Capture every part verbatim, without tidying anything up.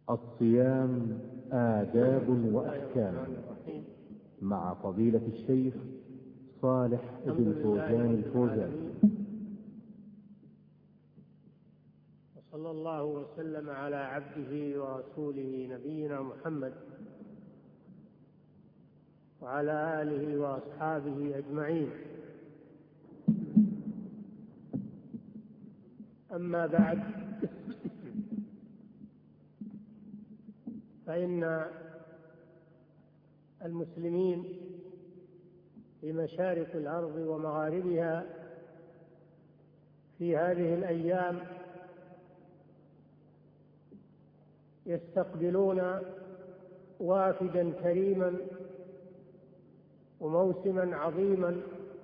الصيام آداب وأحكام مع فضيلة الشيخ صالح بن فوزان الفوزان. وصلى الله وسلم على عبده ورسوله نبينا محمد وعلى آله وأصحابه أجمعين. أما بعد، فإن المسلمين في مشارق الأرض ومغاربها في هذه الأيام يستقبلون وافدا كريما وموسما عظيما،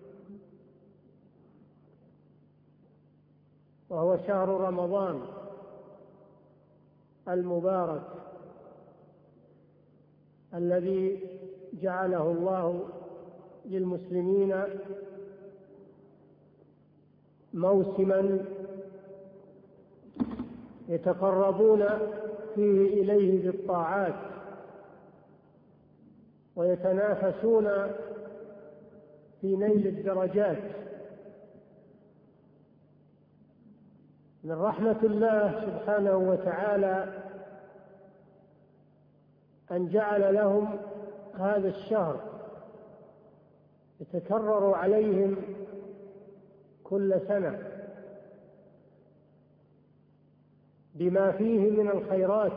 وهو شهر رمضان المبارك الذي جعله الله للمسلمين موسما يتقربون فيه إليه بالطاعات ويتنافسون في نيل الدرجات. من رحمة الله سبحانه وتعالى أن جعل لهم هذا الشهر يتكرر عليهم كل سنة بما فيه من الخيرات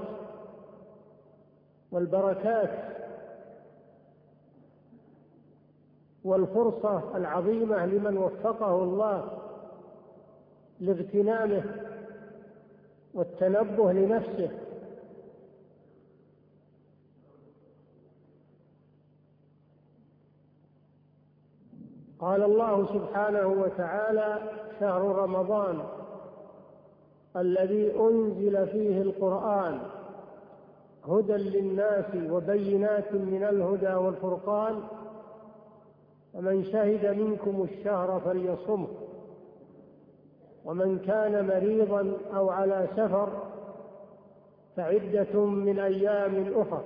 والبركات والفرصة العظيمة لمن وفقه الله لاغتنامه والتنبه لنفسه. قال الله سبحانه وتعالى: شهر رمضان الذي أنزل فيه القرآن هدى للناس وبينات من الهدى والفرقان فمن شهد منكم الشهر فليصمه ومن كان مريضا أو على سفر فعدة من أيام أخر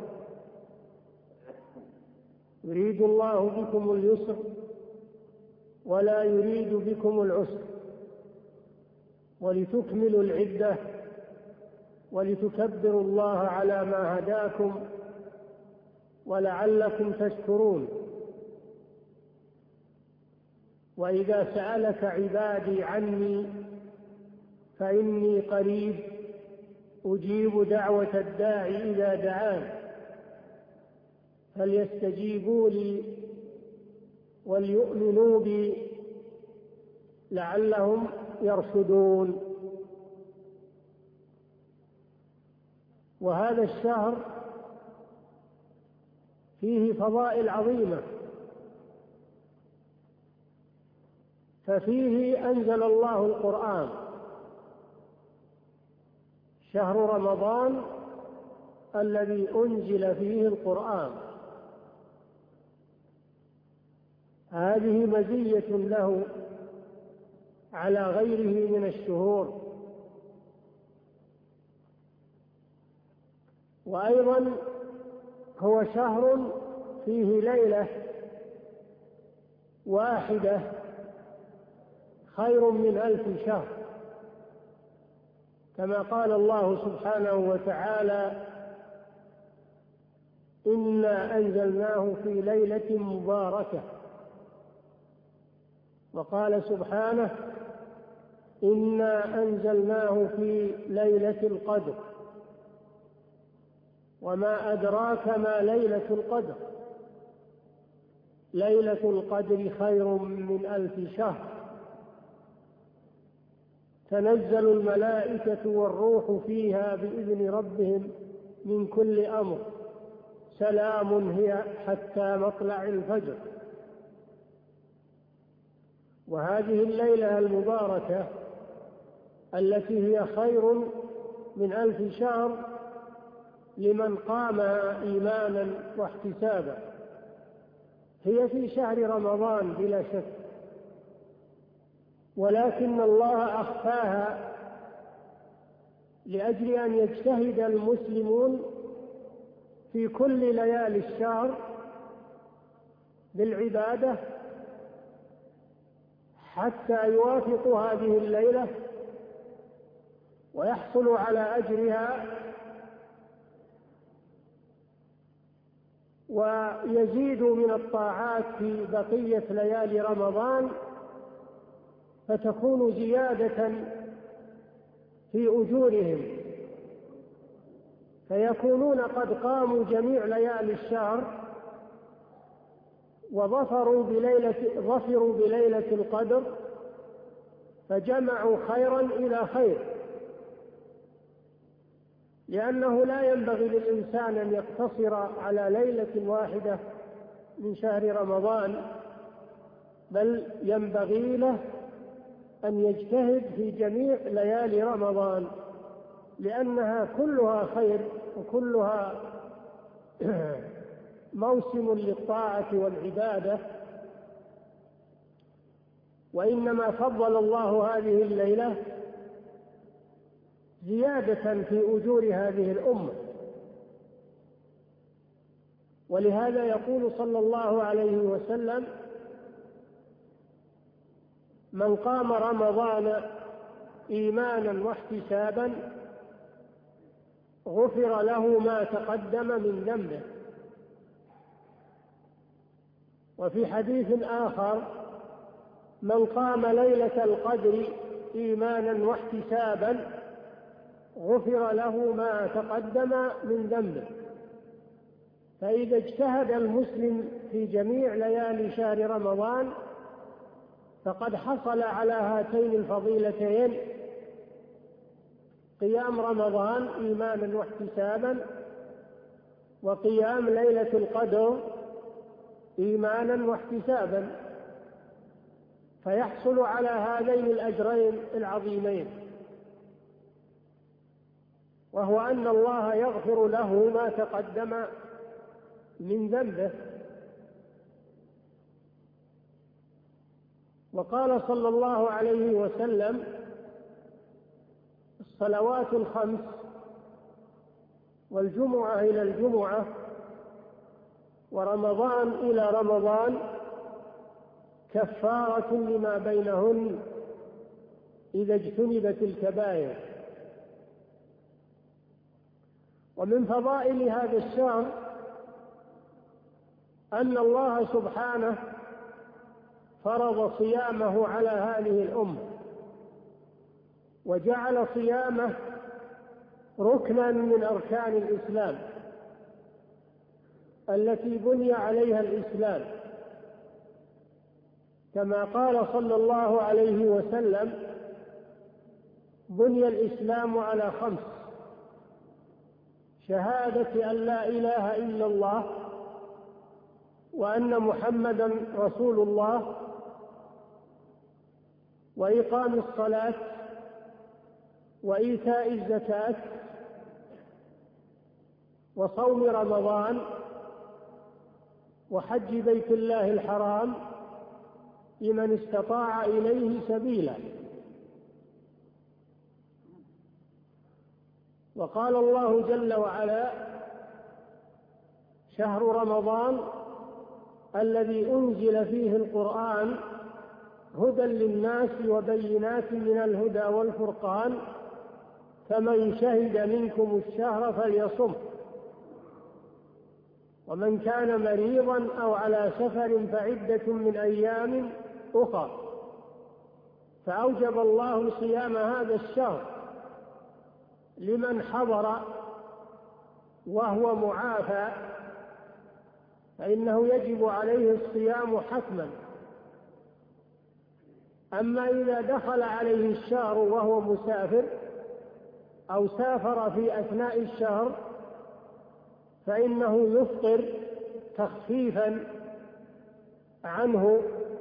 يريد الله بكم اليسر ولا يريد بكم العسر ولتكملوا العدة ولتكبروا الله على ما هداكم ولعلكم تشكرون. وإذا سألك عبادي عني فإني قريب أجيب دعوة الداعي إذا دعان فليستجيبوا لي وليؤمنوا بي لعلهم يرشدون. وهذا الشهر فيه فضائل عظيمة، ففيه أنزل الله القرآن. شهر رمضان الذي أنزل فيه القرآن، هذه مزية له على غيره من الشهور. وأيضا هو شهر فيه ليلة واحدة خير من ألف شهر، كما قال الله سبحانه وتعالى: إنا أنزلناه في ليلة مباركة. وقال سبحانه: إنا أنزلناه في ليلة القدر. وما أدراك ما ليلة القدر؟ ليلة القدر خير من ألف شهر، تنزل الملائكة والروح فيها بإذن ربهم من كل أمر، سلام هي حتى مطلع الفجر. وهذه الليلة المباركة التي هي خير من ألف شهر لمن قامها إيمانا واحتسابا هي في شهر رمضان بلا شك، ولكن الله أخفاها لأجل أن يجتهد المسلمون في كل ليالي الشهر بالعبادة حتى يوافقوا هذه الليلة ويحصلوا على أجرها ويزيدوا من الطاعات في بقية ليالي رمضان، فتكون زيادة في أجورهم، فيكونون قد قاموا جميع ليالي الشهر وظفروا بليلة, ظفروا بليلة القدر، فجمعوا خيرا إلى خير، لأنه لا ينبغي للإنسان أن يقتصر على ليلة واحدة من شهر رمضان، بل ينبغي له أن يجتهد في جميع ليالي رمضان، لأنها كلها خير وكلها موسم للطاعة والعبادة. وإنما فضل الله هذه الليلة زيادة في أجور هذه الأمة، ولهذا يقول صلى الله عليه وسلم: من قام رمضان إيمانا واحتسابا غفر له ما تقدم من ذنبه. وفي حديث آخر: من قام ليلة القدر إيمانا واحتسابا غفر له ما تقدم من ذنبه. فإذا اجتهد المسلم في جميع ليالي شهر رمضان فقد حصل على هاتين الفضيلتين: قيام رمضان إيمانا واحتسابا، وقيام ليلة القدر إيمانا واحتسابا، فيحصل على هذين الأجرين العظيمين، وهو أن الله يغفر له ما تقدم من ذنبه. وقال صلى الله عليه وسلم: الصلوات الخمس والجمعة إلى الجمعة ورمضان إلى رمضان كفارة لما بينهن إذا اجتنبت الكبائر. ومن فضائل هذا الشهر أن الله سبحانه فرض صيامه على هذه الأمة، وجعل صيامه ركنا من أركان الإسلام التي بني عليها الإسلام، كما قال صلى الله عليه وسلم: بني الإسلام على خمس: شهادة أن لا إله إلا الله وأن محمدا رسول الله، وإقام الصلاة، وإيتاء الزكاة، وصوم رمضان، وحج بيت الله الحرام لمن استطاع إليه سبيلا. وقال الله جل وعلا: شهر رمضان الذي أنزل فيه القرآن هدى للناس وبينات من الهدى والفرقان، فمن شهد منكم الشهر فليصم، ومن كان مريضا أو على سفر فعدة من أيام أخر. فأوجب الله صيام هذا الشهر لمن حضر وهو معافى، فإنه يجب عليه الصيام حتما. أما إذا دخل عليه الشهر وهو مسافر أو سافر في أثناء الشهر فإنه يفطر تخفيفا عنه،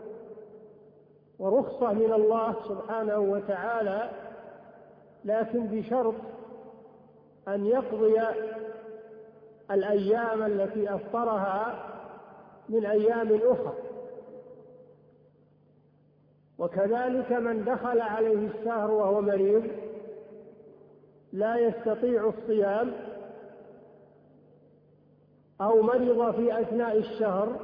ورخصة من الله سبحانه وتعالى، لكن بشرط أن يقضي الأيام التي أفطرها من أيام أخرى. وكذلك من دخل عليه الشهر وهو مريض لا يستطيع الصيام أو مرض في أثناء الشهر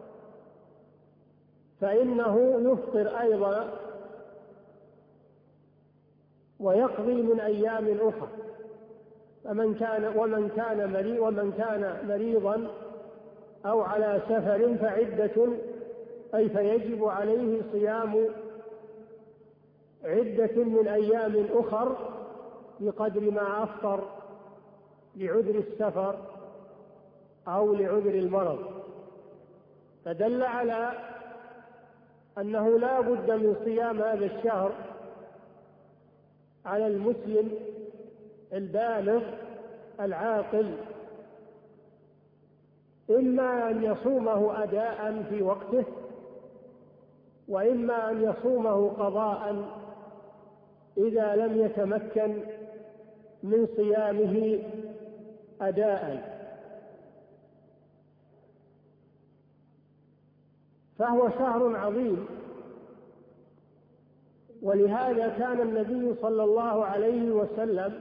فإنه يفطر أيضا ويقضي من أيام أخرى. فمن كان ومن كان مريض ومن كان مريضا أو على سفر فعدة أي فيجب عليه صيام عدة من أيام أخر بقدر ما أفطر لعذر السفر أو لعذر المرض. فدل على أنه لا بد من صيام هذا الشهر على المسلم البالغ العاقل، إما أن يصومه أداء في وقته وإما أن يصومه قضاء إذا لم يتمكن من صيامه أداء. فهو شهر عظيم، ولهذا كان النبي صلى الله عليه وسلم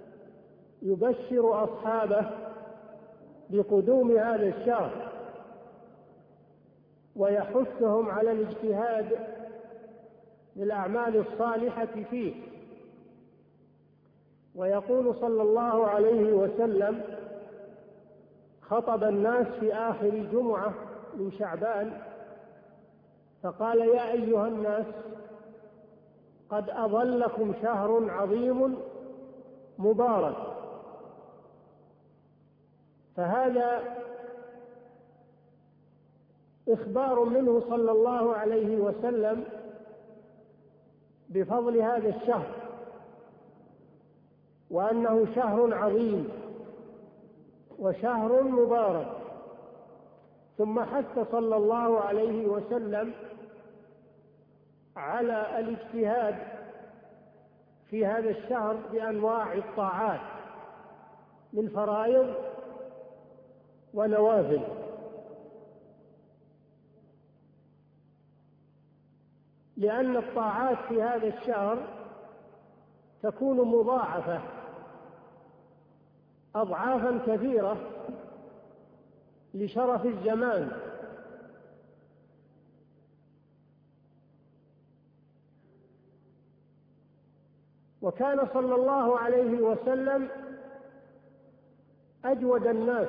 يبشر أصحابه بقدوم هذا الشهر ويحثهم على الاجتهاد للأعمال الصالحة فيه، ويقول صلى الله عليه وسلم: خطب الناس في آخر جمعة من شعبان فقال: يا أيها الناس قد أظلكم شهر عظيم مبارك. فهذا إخبار منه صلى الله عليه وسلم بفضل هذا الشهر وأنه شهر عظيم وشهر مبارك. ثم حث صلى الله عليه وسلم على الاجتهاد في هذا الشهر بأنواع الطاعات من فرائض ونوافل. لأن الطاعات في هذا الشهر تكون مضاعفة أضعافا كثيرة لشرف الزمان، وكان صلى الله عليه وسلم أجود الناس،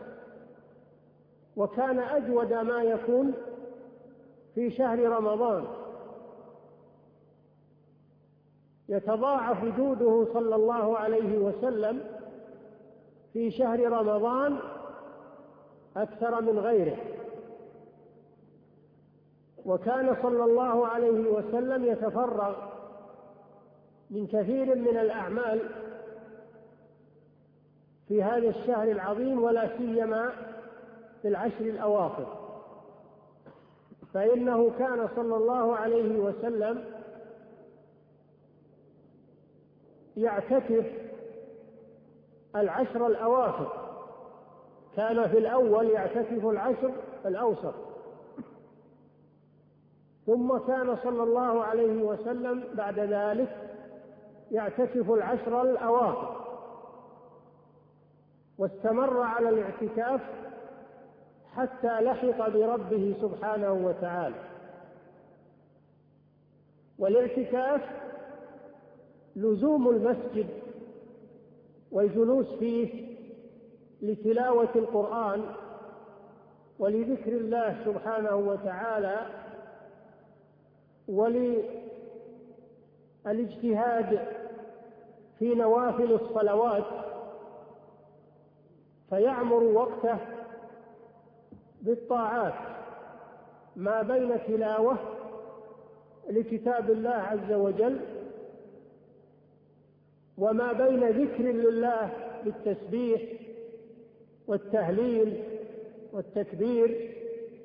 وكان أجود ما يكون في شهر رمضان، يتضاعف جوده صلى الله عليه وسلم في شهر رمضان أكثر من غيره. وكان صلى الله عليه وسلم يتفرغ من كثير من الأعمال في هذا الشهر العظيم، ولا سيما في العشر الأواخر، فإنه كان صلى الله عليه وسلم يعتكف العشر الأواخر. كان في الأول يعتكف العشر الأوسط، ثم كان صلى الله عليه وسلم بعد ذلك يعتكف العشر الأواخر، واستمر على الاعتكاف حتى لحق بربه سبحانه وتعالى. والاعتكاف لزوم المسجد والجلوس فيه لتلاوة القرآن ولذكر الله سبحانه وتعالى وللاجتهاد في نوافل الصلوات، فيعمر وقته بالطاعات ما بين تلاوة لكتاب الله عز وجل وما بين ذكر لله بالتسبيح والتهليل والتكبير،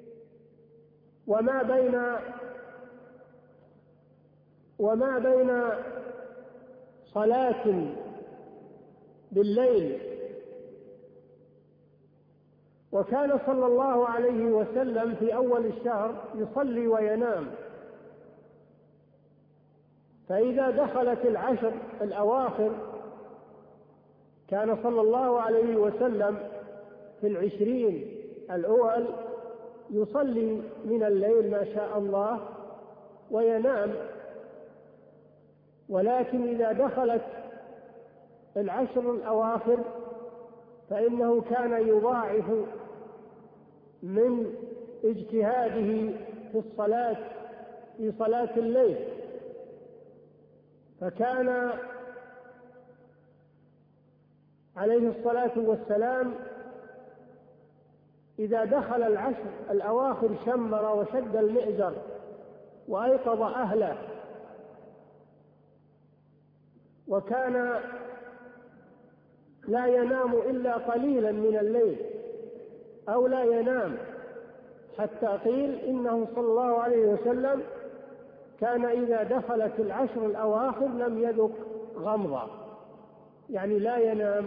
وما بين وما بين صلاة بالليل. وكان صلى الله عليه وسلم في أول الشهر يصلي وينام، فإذا دخلت العشر الأواخر كان صلى الله عليه وسلم في العشرين الأول يصلي من الليل ما شاء الله وينام، ولكن إذا دخلت العشر الأواخر فإنه كان يضاعف من اجتهاده في الصلاة في صلاة الليل، فكان عليه الصلاة والسلام إذا دخل العشر الأواخر شمر وشد المئزر وأيقظ أهله، وكان لا ينام إلا قليلا من الليل أو لا ينام، حتى قيل إنه صلى الله عليه وسلم كان إذا دخلت العشر الأواخر لم يذق غمضا، يعني لا ينام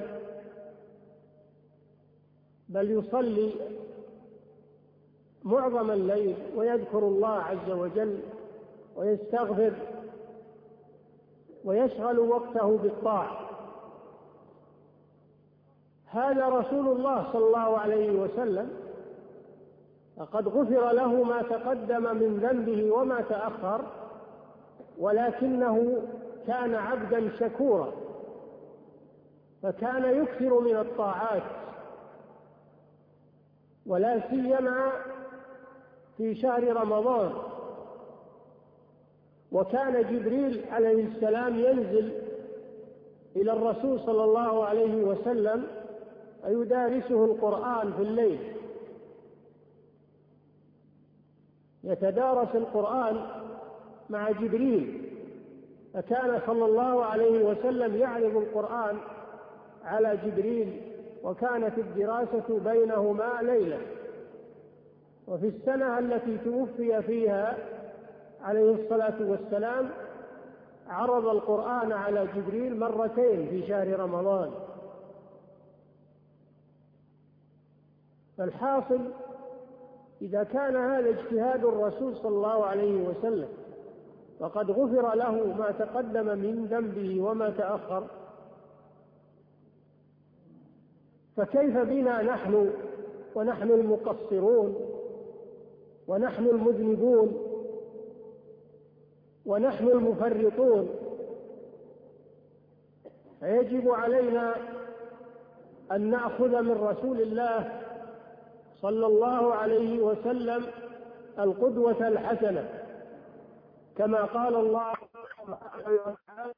بل يصلي معظم الليل ويذكر الله عز وجل ويستغفر ويشغل وقته بالطاعة. هذا رسول الله صلى الله عليه وسلم، فقد غفر له ما تقدم من ذنبه وما تأخر، ولكنه كان عبدا شكورا، فكان يكثر من الطاعات، ولا سيما في شهر رمضان. وكان جبريل عليه السلام ينزل إلى الرسول صلى الله عليه وسلم ويدارسه القرآن في الليل، يتدارس القرآن مع جبريل، فكان صلى الله عليه وسلم يعرض القرآن على جبريل، وكانت الدراسة بينهما ليلة. وفي السنة التي توفي فيها عليه الصلاة والسلام عرض القرآن على جبريل مرتين في شهر رمضان. فالحاصل إذا كان هذا اجتهاد الرسول صلى الله عليه وسلم وقد غفر له ما تقدم من ذنبه وما تأخر، فكيف بنا نحن ونحن المقصرون ونحن المذنبون ونحن المفرطون؟ فيجب علينا أن نأخذ من رسول الله صلى الله عليه وسلم القدوة الحسنة، كما قال الله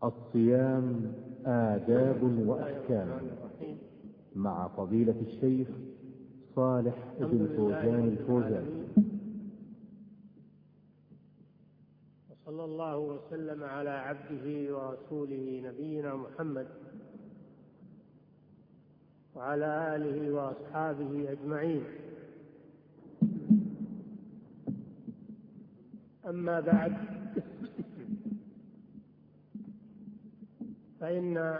الصيام آداب وأحكام مع فضيلة الشيخ صالح بن فوزان الفوزان. وصلى الله وسلم على عبده ورسوله نبينا محمد وعلى آله وأصحابه أجمعين. أما بعد، فإن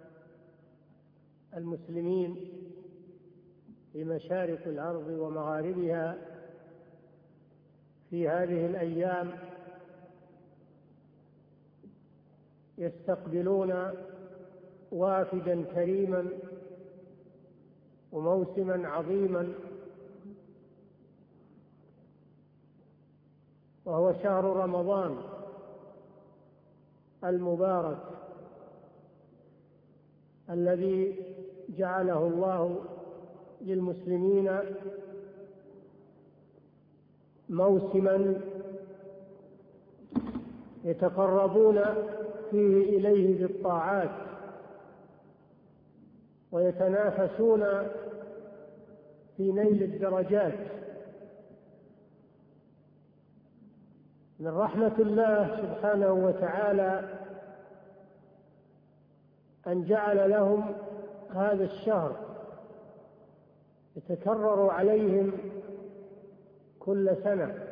المسلمين في مشارق الأرض ومغاربها في هذه الأيام يستقبلون وافدا كريما وموسما عظيما، وهو شهر رمضان المبارك الذي جعله الله للمسلمين موسما يتقربون فيه إليه بالطاعات ويتنافسون في نيل الدرجات. من رحمة الله سبحانه وتعالى أن جعل لهم هذا الشهر يتكرر عليهم كل سنة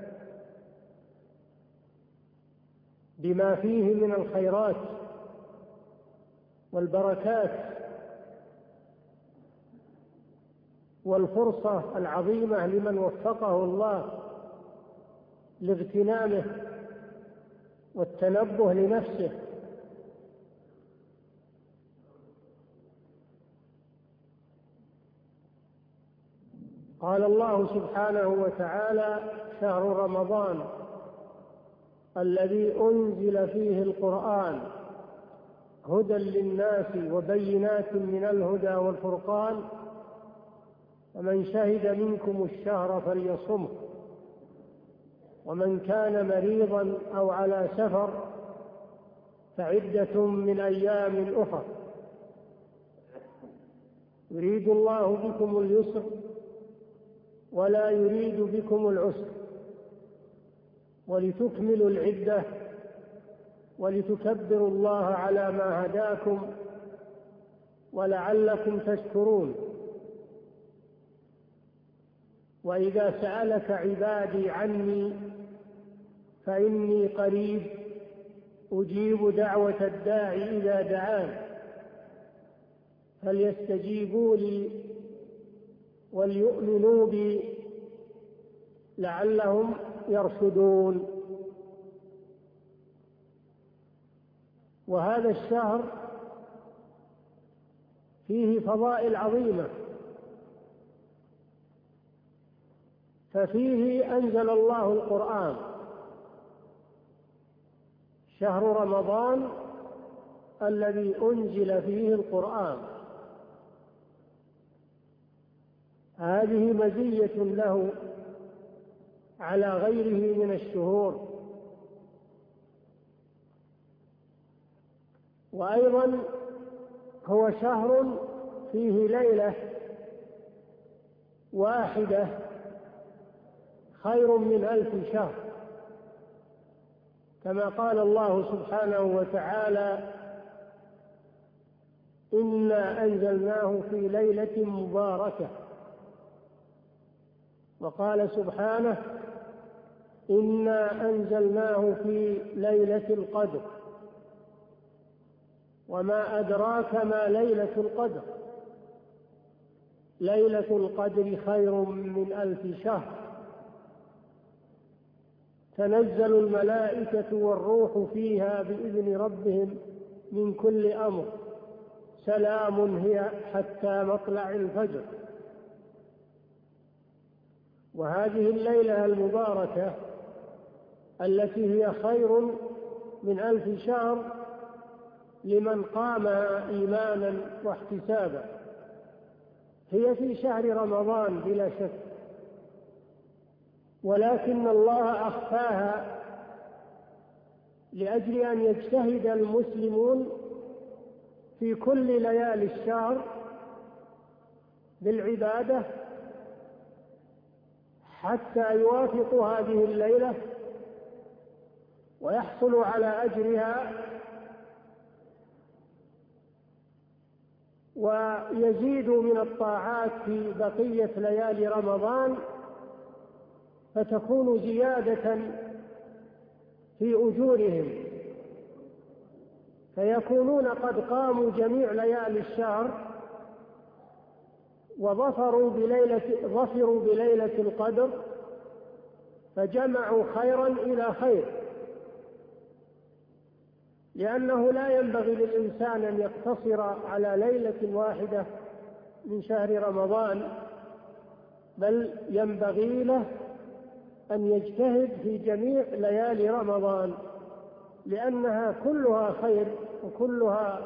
بما فيه من الخيرات والبركات والفرصة العظيمة لمن وفقه الله لاغتنامه والتنبه لنفسه. قال الله سبحانه وتعالى: شهر رمضان الذي أنزل فيه القرآن هدى للناس وبينات من الهدى والفرقان فمن شهد منكم الشهر فليصمه ومن كان مريضا أو على سفر فعدة من أيام أخر يريد الله بكم اليسر ولا يريد بكم العسر ولتكملوا العدة ولتكبروا الله على ما هداكم ولعلكم تشكرون. وإذا سألك عبادي عني فإني قريب أجيب دعوة الداعي إذا دعان فليستجيبوا لي وليؤمنوا بي لعلهم يرشدون. وهذا الشهر فيه فضائل عظيمة، ففيه أنزل الله القرآن. شهر رمضان الذي أنزل فيه القرآن، هذه مزية له على غيره من الشهور. وأيضا هو شهر فيه ليلة واحدة خير من ألف شهر، كما قال الله سبحانه وتعالى: إنا أنزلناه في ليلة مباركة. وقال سبحانه: إنا أنزلناه في ليلة القدر. وما أدراك ما ليلة القدر؟ ليلة القدر خير من ألف شهر، تنزل الملائكة والروح فيها بإذن ربهم من كل أمر، سلام هي حتى مطلع الفجر. وهذه الليلة المباركة التي هي خير من ألف شهر لمن قام إيمانا واحتسابا هي في شهر رمضان بلا شك، ولكن الله أخفاها لأجل أن يجتهد المسلمون في كل ليالي الشهر بالعبادة حتى يوافقوا هذه الليلة ويحصلوا على أجرها ويزيدوا من الطاعات في بقية ليالي رمضان، فتكون زيادة في أجورهم، فيكونون قد قاموا جميع ليالي الشهر وظفروا بليلة, ظفروا بليلة القدر، فجمعوا خيرا إلى خير. لأنه لا ينبغي للإنسان أن يقتصر على ليلة واحدة من شهر رمضان، بل ينبغي له أن يجتهد في جميع ليالي رمضان، لأنها كلها خير وكلها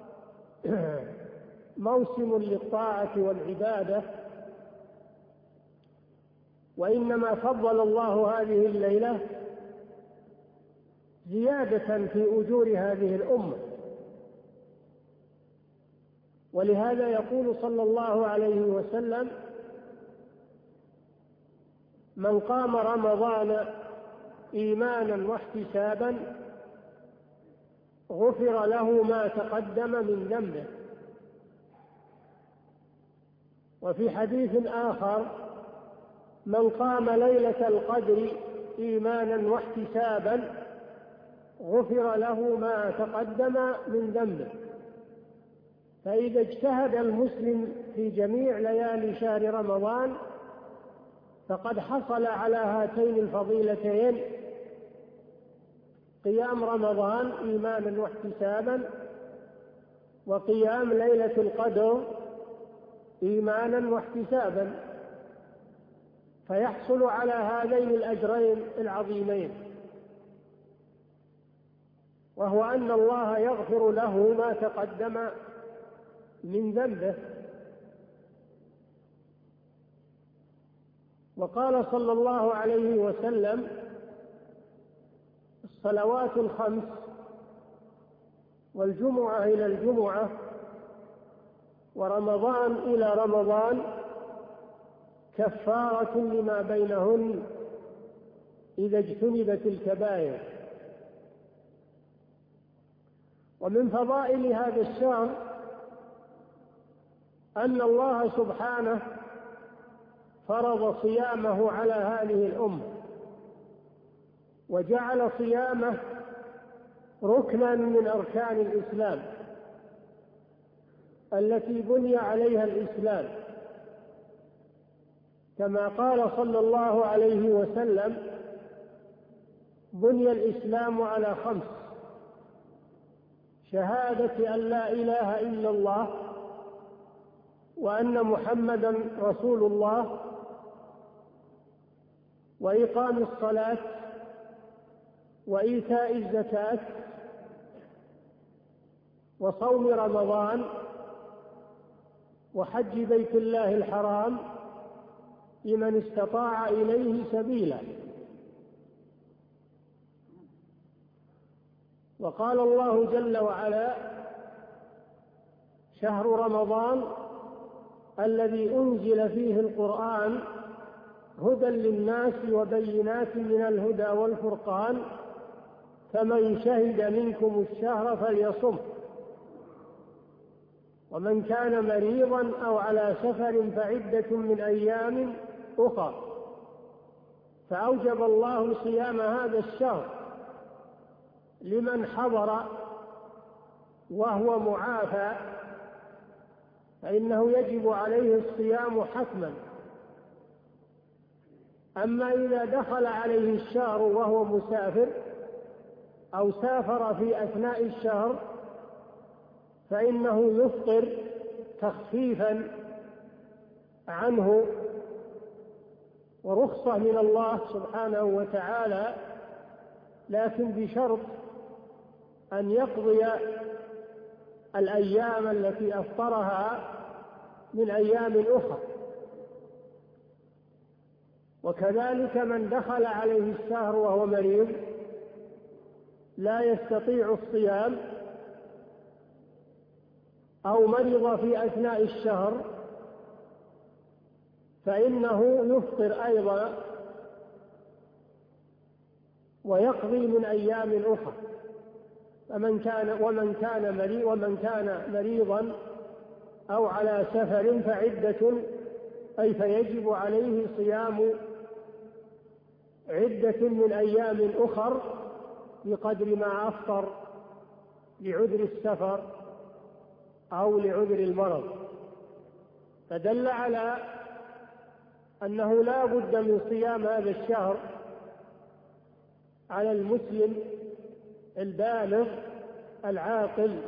موسم للطاعة والعبادة. وإنما فضل الله هذه الليلة زيادة في أجور هذه الأمة، ولهذا يقول صلى الله عليه وسلم: من قام رمضان إيمانا واحتسابا غفر له ما تقدم من ذنبه. وفي حديث آخر: من قام ليلة القدر إيمانا واحتسابا غفر له ما تقدم من ذنبه. فإذا اجتهد المسلم في جميع ليالي شهر رمضان فقد حصل على هاتين الفضيلتين: قيام رمضان إيمانا واحتسابا، وقيام ليلة القدر إيمانا واحتسابا، فيحصل على هذين الأجرين العظيمين، وهو أن الله يغفر له ما تقدم من ذنبه. وقال صلى الله عليه وسلم: الصلوات الخمس والجمعة إلى الجمعة ورمضان إلى رمضان كفارة لما بينهن إذا اجتنبت الكبائر. ومن فضائل هذا الشهر أن الله سبحانه فرض صيامه على هذه الأمة، وجعل صيامه ركنا من أركان الإسلام التي بني عليها الإسلام، كما قال صلى الله عليه وسلم: بني الإسلام على خمس: شهادة أن لا إله إلا الله وأن محمدا رسول الله، وإقام الصلاة، وإيتاء الزكاة، وصوم رمضان، وحج بيت الله الحرام لمن استطاع إليه سبيلا. وقال الله جل وعلا: شهر رمضان الذي أنزل فيه القرآن هدى للناس وبينات من الهدى والفرقان، فمن شهد منكم الشهر فليصم، ومن كان مريضا أو على سفر فعدة من أيام أخر. فأوجب الله صيام هذا الشهر لمن حضر وهو معافى، فإنه يجب عليه الصيام حتما. أما إذا دخل عليه الشهر وهو مسافر أو سافر في أثناء الشهر فإنه يفطر تخفيفا عنه، ورخصة من الله سبحانه وتعالى، لكن بشرط أن يقضي الأيام التي أفطرها من أيام أخرى. وكذلك من دخل عليه الشهر وهو مريض لا يستطيع الصيام أو مرض في أثناء الشهر فإنه يفطر أيضا ويقضي من أيام أخرى. فمن كان ومن كان مريض ومن كان مريضا أو على سفر فعدة أي فيجب عليه صيام عدة من أيام أخر بقدر ما أفطر لعذر السفر أو لعذر المرض. فدل على أنه لا بد من صيام هذا الشهر على المسلم البالغ العاقل،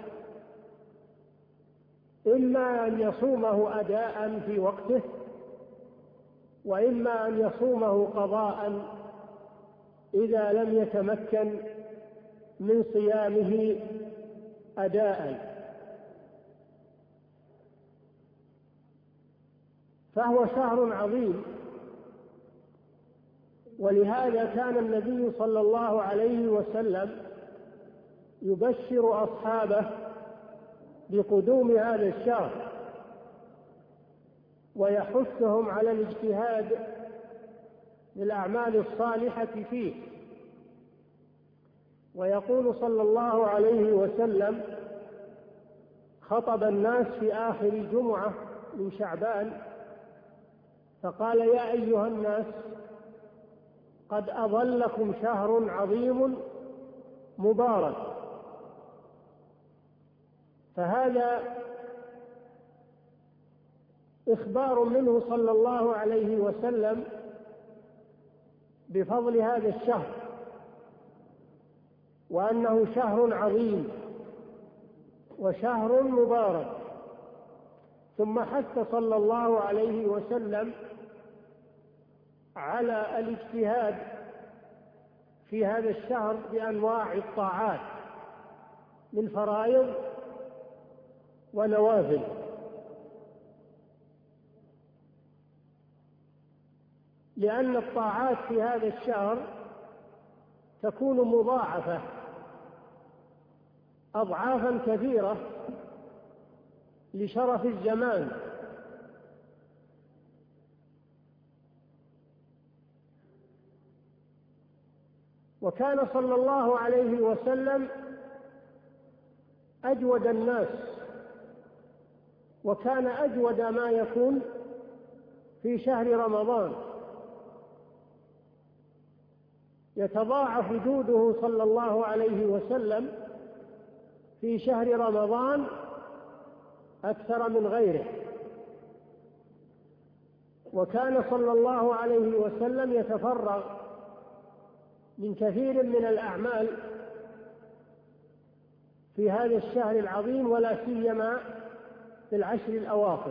إما أن يصومه أداء في وقته، وإما أن يصومه قضاء إذا لم يتمكن من صيامه أداء. فهو شهر عظيم، ولهذا كان النبي صلى الله عليه وسلم يبشر أصحابه بقدوم هذا الشهر ويحثهم على الاجتهاد للأعمال الصالحة فيه، ويقول صلى الله عليه وسلم خطب الناس في آخر جمعة من شعبان فقال: يا أيها الناس قد أظلكم شهر عظيم مبارك. فهذا إخبار منه صلى الله عليه وسلم بفضل هذا الشهر وأنه شهر عظيم وشهر مبارك. ثم حث صلى الله عليه وسلم على الاجتهاد في هذا الشهر بأنواع الطاعات من فرائض ونوافل. لأن الطاعات في هذا الشهر تكون مضاعفة أضعافا كثيرة لشرف الزمان، وكان صلى الله عليه وسلم أجود الناس، وكان أجود ما يكون في شهر رمضان، يتضاعف جوده صلى الله عليه وسلم في شهر رمضان أكثر من غيره. وكان صلى الله عليه وسلم يتفرغ من كثير من الأعمال في هذا الشهر العظيم، ولا سيما في العشر الأواخر،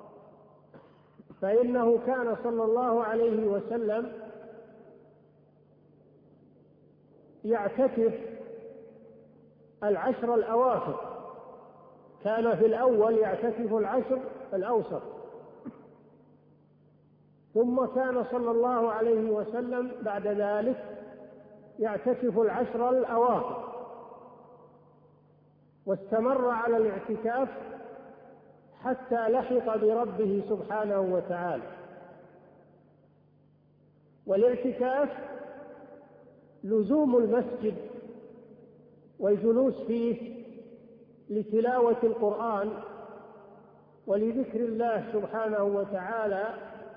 فإنه كان صلى الله عليه وسلم يعتكف العشر الأواخر. كان في الأول يعتكف العشر الأوسط، ثم كان صلى الله عليه وسلم بعد ذلك يعتكف العشر الأواخر، واستمر على الاعتكاف حتى لحق بربه سبحانه وتعالى. والاعتكاف لزوم المسجد والجلوس فيه لتلاوة القرآن ولذكر الله سبحانه وتعالى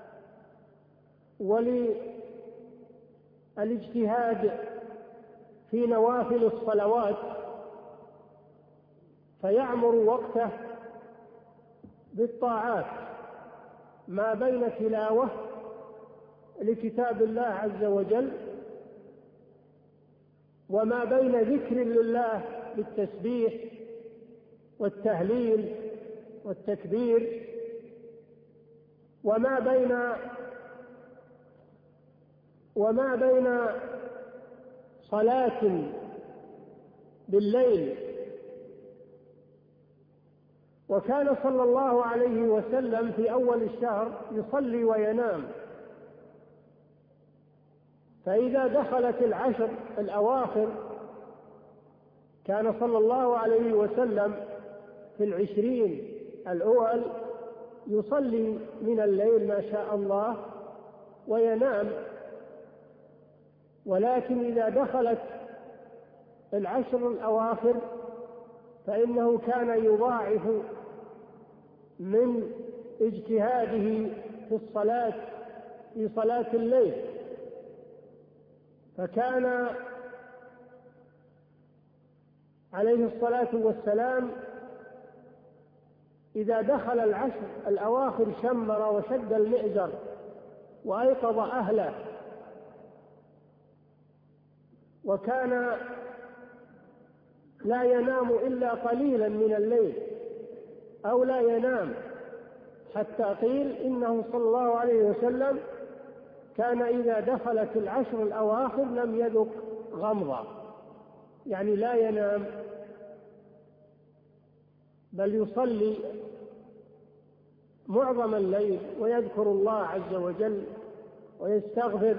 وللاجتهاد في نوافل الصلوات، فيعمر وقته بالطاعات ما بين تلاوة لكتاب الله عز وجل وما بين ذكر لله بالتسبيح والتهليل والتكبير، وما بين وما بين صلاة بالليل. وكان صلى الله عليه وسلم في أول الشهر يصلي وينام، فإذا دخلت العشر الأواخر كان صلى الله عليه وسلم في العشرين الأول يصلي من الليل ما شاء الله وينام، ولكن إذا دخلت العشر الأواخر فإنه كان يضاعف من اجتهاده في الصلاة في صلاة الليل، فكان عليه الصلاة والسلام إذا دخل العشر الأواخر شمر وشد المئزر وأيقظ أهله، وكان لا ينام إلا قليلا من الليل أو لا ينام، حتى قيل إنه صلى الله عليه وسلم كان إذا دخلت العشر الأواخر لم يذق غمضا، يعني لا ينام بل يصلي معظم الليل ويذكر الله عز وجل ويستغفر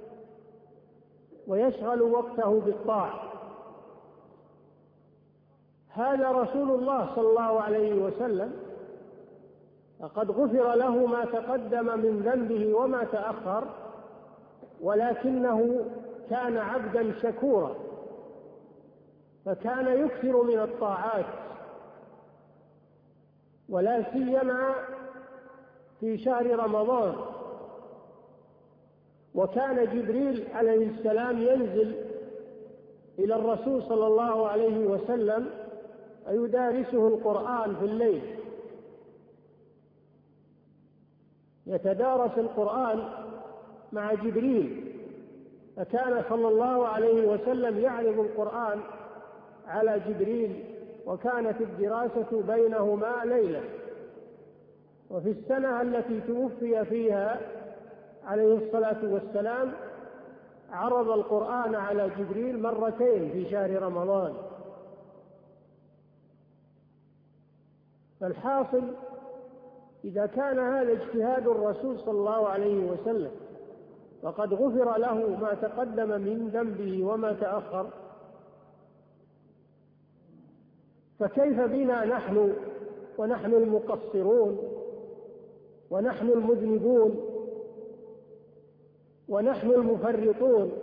ويشغل وقته بالطاعة. هذا رسول الله صلى الله عليه وسلم، فقد غفر له ما تقدم من ذنبه وما تأخر، ولكنه كان عبدا شكورا، فكان يكثر من الطاعات، ولا سيما في شهر رمضان. وكان جبريل عليه السلام ينزل إلى الرسول صلى الله عليه وسلم ويدارسه القرآن في الليل، يتدارس القرآن مع جبريل، فكان صلى الله عليه وسلم يعرض القرآن على جبريل، وكانت الدراسة بينهما ليلة. وفي السنة التي توفي فيها عليه الصلاة والسلام عرض القرآن على جبريل مرتين في شهر رمضان. فالحاصل إذا كان هذا اجتهاد الرسول صلى الله عليه وسلم وقد غفر له ما تقدم من ذنبه وما تأخر، فكيف بنا نحن ونحن المقصرون ونحن المذنبون ونحن المفرطون؟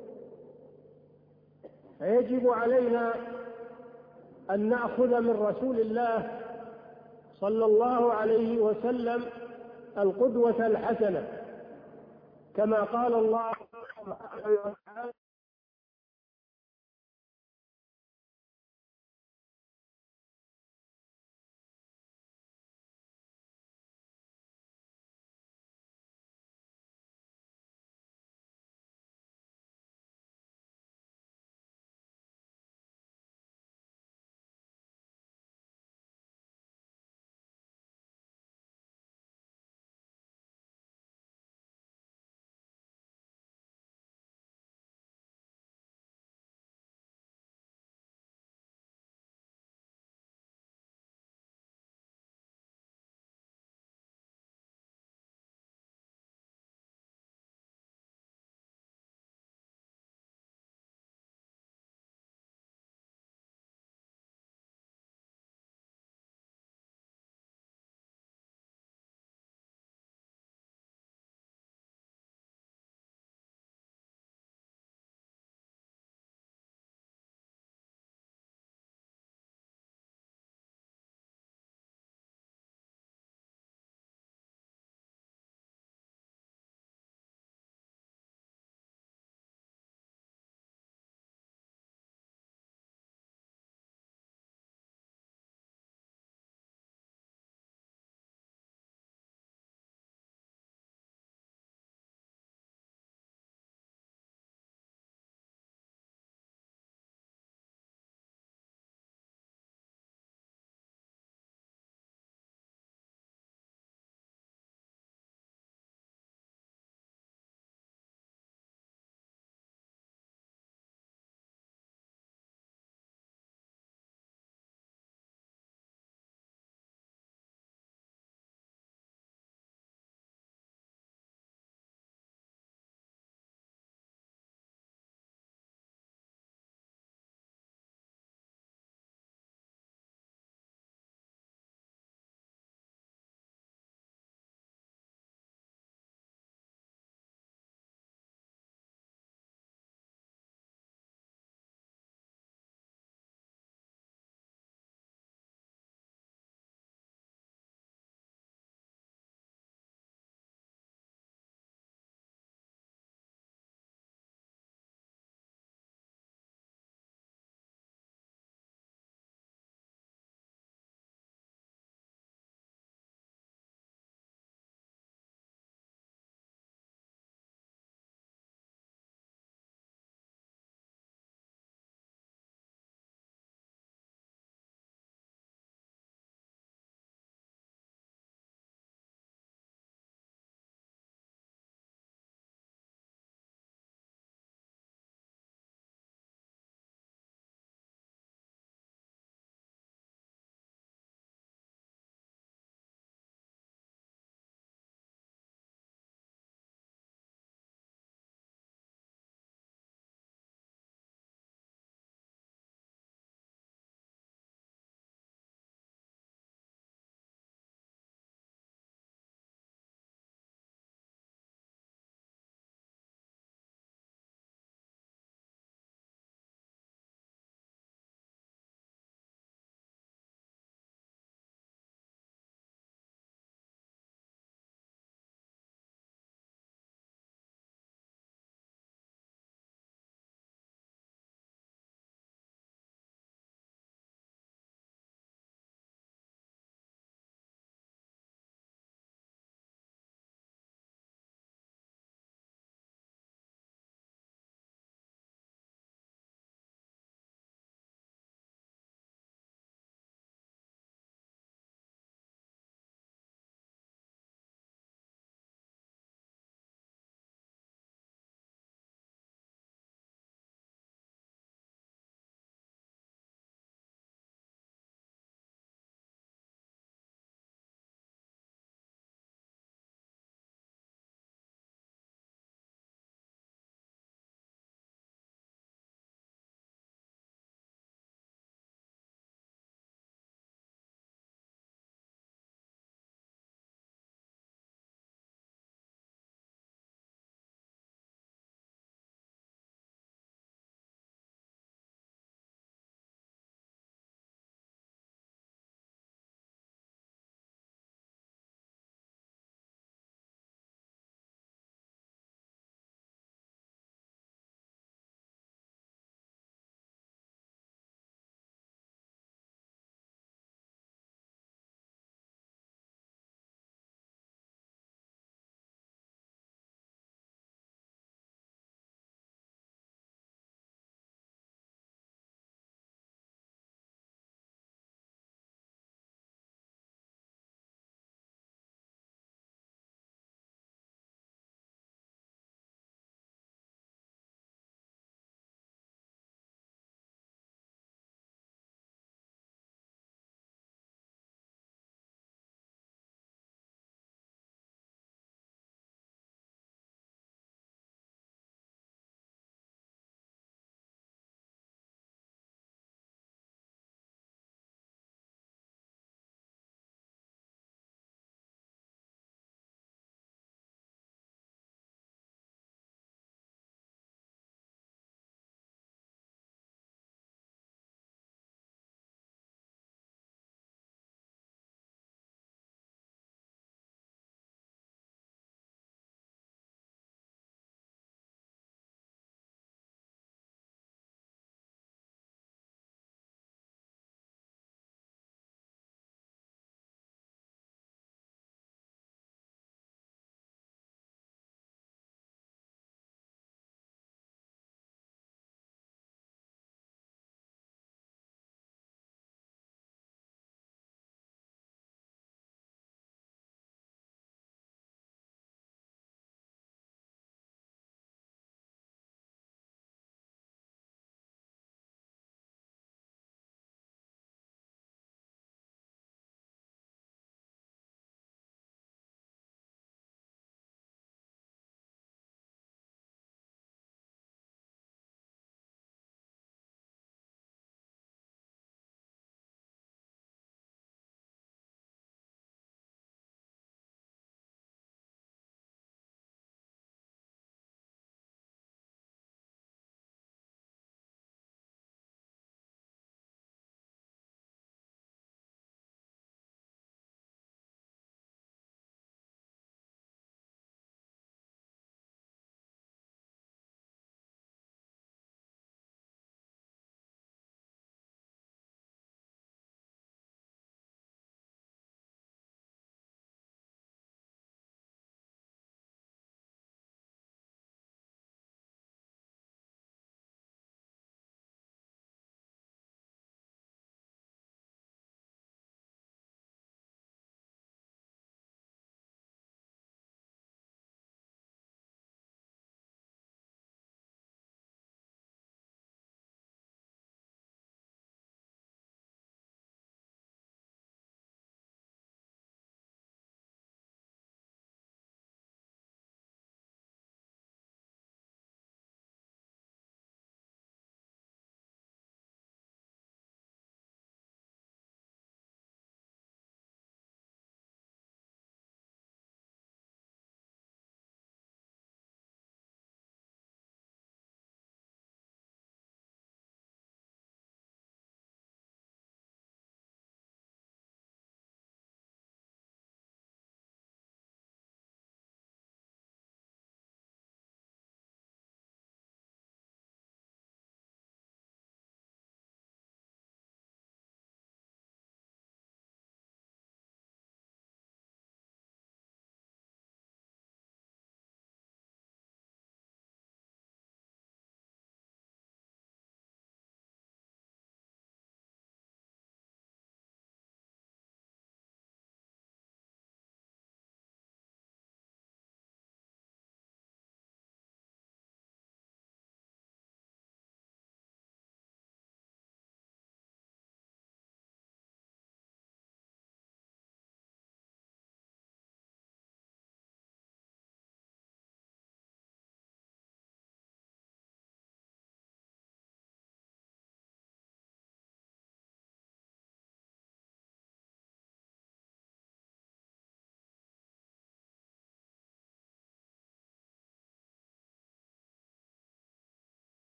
فيجب علينا أن نأخذ من رسول الله صلى الله عليه وسلم القدوة الحسنة، كما قال الله